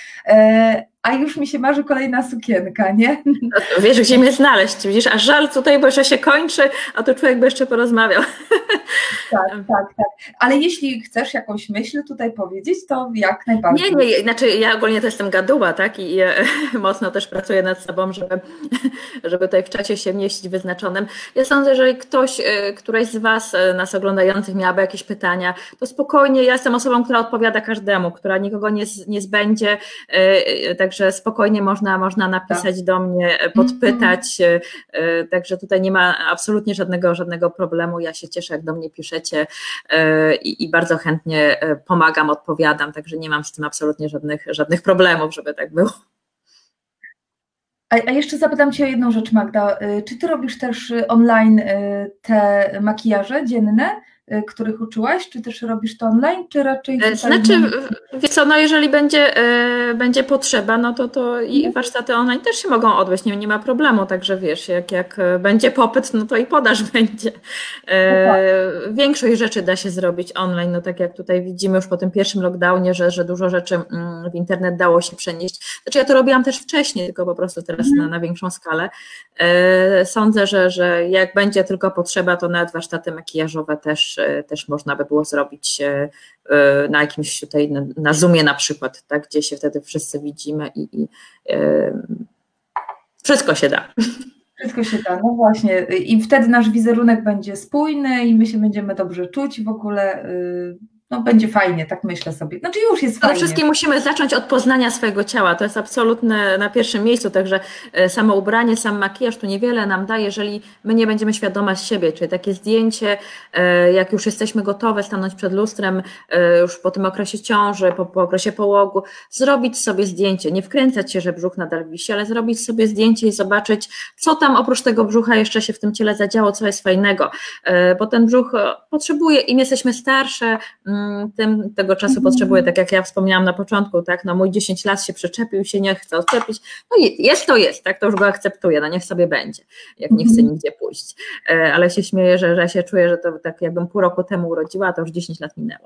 a już mi się marzy kolejna sukienka, nie? No wiesz, gdzie mnie znaleźć, widzisz, a żal tutaj, bo jeszcze się kończy, a tu człowiek by jeszcze porozmawiał. Tak, tak, tak. Ale jeśli chcesz jakąś myśl tutaj powiedzieć, to jak najbardziej. Nie, nie, znaczy ja ogólnie to jestem gaduła, tak, i ja mocno też pracuję nad sobą, żeby, żeby tutaj w czasie się mieścić wyznaczonym. Ja sądzę, że jeżeli ktoś, któraś z Was, nas oglądających, miałaby jakieś pytania, to spokojnie, ja jestem osobą, która odpowiada każdemu, która nikogo nie, nie zbędzie, także spokojnie można, można napisać tak do mnie, podpytać, mm-hmm. także tutaj nie ma absolutnie żadnego, żadnego problemu, ja się cieszę, jak do mnie piszecie i, i bardzo chętnie pomagam, odpowiadam, także nie mam z tym absolutnie żadnych, żadnych problemów, żeby tak było. A, a jeszcze zapytam Cię o jedną rzecz, Magda, czy Ty robisz też online te makijaże dzienne, których uczyłaś, czy też robisz to online, czy raczej... Znaczy, wiesz co, no jeżeli będzie, e, będzie potrzeba, no to, to i warsztaty online też się mogą odbyć, nie, nie ma problemu, także wiesz, jak, jak będzie popyt, no to i podaż będzie. E, większość rzeczy da się zrobić online, no tak jak tutaj widzimy już po tym pierwszym lockdownie, że, że dużo rzeczy w internet dało się przenieść. Znaczy ja to robiłam też wcześniej, tylko po prostu teraz mm. na, na większą skalę. E, sądzę, że, że jak będzie tylko potrzeba, to nawet warsztaty makijażowe też też można by było zrobić na jakimś tutaj, na Zoomie na przykład, tak, gdzie się wtedy wszyscy widzimy i, i wszystko się da. Wszystko się da, no właśnie i wtedy nasz wizerunek będzie spójny i my się będziemy dobrze czuć w ogóle, no będzie fajnie, tak myślę sobie. Znaczy już jest fajnie. Przede wszystkim musimy zacząć od poznania swojego ciała, to jest absolutne na pierwszym miejscu, także samo ubranie, sam makijaż tu niewiele nam da, jeżeli my nie będziemy świadome z siebie, czyli takie zdjęcie, jak już jesteśmy gotowe stanąć przed lustrem, już po tym okresie ciąży, po, po okresie połogu, zrobić sobie zdjęcie, nie wkręcać się, że brzuch nadal wisi, ale zrobić sobie zdjęcie i zobaczyć, co tam oprócz tego brzucha jeszcze się w tym ciele zadziało, co jest fajnego, bo ten brzuch potrzebuje, im jesteśmy starsze, tym tego czasu potrzebuje, tak jak ja wspomniałam na początku, tak, no mój dziesięć lat się przyczepił, się nie chce odczepić, no jest to jest, tak, to już go akceptuję, no niech sobie będzie, jak nie chce nigdzie pójść, ale się śmieję, że, że się czuję, że to tak jakbym pół roku temu urodziła, a to już dziesięć lat minęło.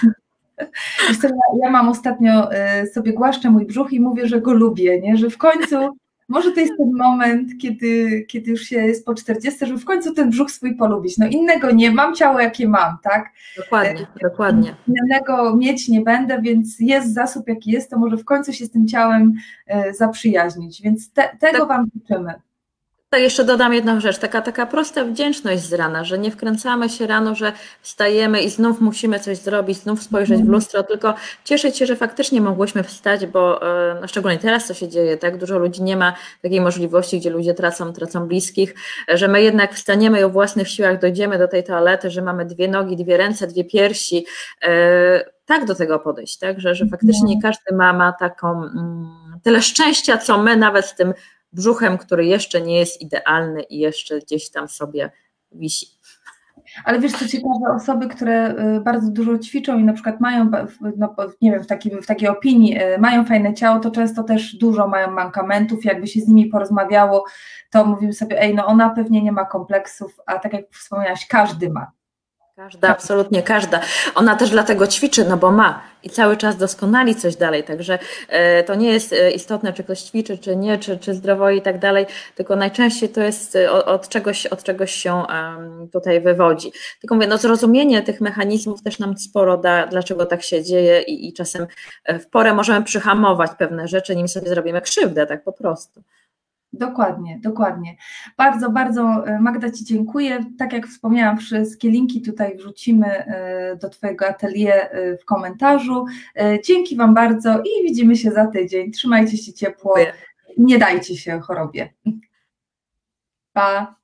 Wiesz co, ja, ja mam ostatnio sobie głaszczę mój brzuch i mówię, że go lubię, nie? Że w końcu może to jest ten moment, kiedy, kiedy już się jest po czterdziestce, żeby w końcu ten brzuch swój polubić. No innego nie mam, ciało jakie mam, tak? Dokładnie, dokładnie. Innego mieć nie będę, więc jest zasób jaki jest, to może w końcu się z tym ciałem zaprzyjaźnić, więc te, tego tak. Wam życzymy. To jeszcze dodam jedną rzecz, taka, taka prosta wdzięczność z rana, że nie wkręcamy się rano, że wstajemy i znów musimy coś zrobić, znów spojrzeć w lustro, tylko cieszyć się, że faktycznie mogłyśmy wstać, bo no, szczególnie teraz co się dzieje, tak dużo ludzi nie ma takiej możliwości, gdzie ludzie tracą, tracą bliskich, że my jednak wstaniemy i o własnych siłach dojdziemy do tej toalety, że mamy dwie nogi, dwie ręce, dwie piersi, tak do tego podejść, tak, że, że faktycznie nie każdy ma, ma taką tyle szczęścia, co my nawet z tym brzuchem, który jeszcze nie jest idealny i jeszcze gdzieś tam sobie wisi. Ale wiesz, co ciekawe, osoby, które bardzo dużo ćwiczą i na przykład mają, no, nie wiem, w takiej, w takiej opinii, mają fajne ciało, to często też dużo mają mankamentów, jakby się z nimi porozmawiało, to mówimy sobie, ej, no ona pewnie nie ma kompleksów, a tak jak wspomniałaś, każdy ma. Każda, absolutnie każda. Ona też dlatego ćwiczy, no bo ma i cały czas doskonali coś dalej, także to nie jest istotne, czy ktoś ćwiczy, czy nie, czy, czy zdrowo i tak dalej, tylko najczęściej to jest od czegoś, od czegoś się tutaj wywodzi. Tylko mówię, no zrozumienie tych mechanizmów też nam sporo da, dlaczego tak się dzieje i, i czasem w porę możemy przyhamować pewne rzeczy, nim sobie zrobimy krzywdę, tak po prostu. Dokładnie, dokładnie. Bardzo, bardzo Magda Ci dziękuję. Tak jak wspomniałam, wszystkie linki tutaj wrzucimy do Twojego atelier w komentarzu. Dzięki Wam bardzo i widzimy się za tydzień. Trzymajcie się ciepło, nie dajcie się chorobie. Pa!